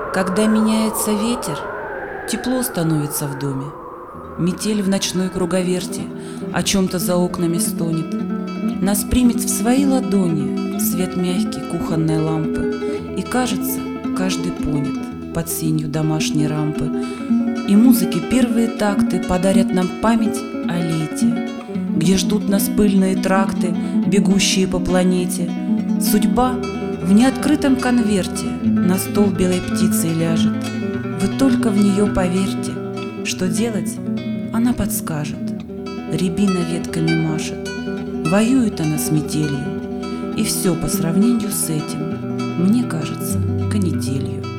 Когда меняется ветер, тепло становится в доме. Метель в ночной круговерти о чем-то за окнами стонет. Нас примет в свои ладони свет мягкий кухонной лампы, и, кажется, каждый понят под сенью домашней рампы. И музыки первые такты подарят нам память о лете, где ждут нас пыльные тракты, бегущие по планете. Судьба в неоткрытом конверте на стол белой птицей ляжет. Вы только в нее поверьте, что делать она подскажет. Рябина ветками машет, воюет она с метелью, и все по сравнению с этим мне кажется канителью.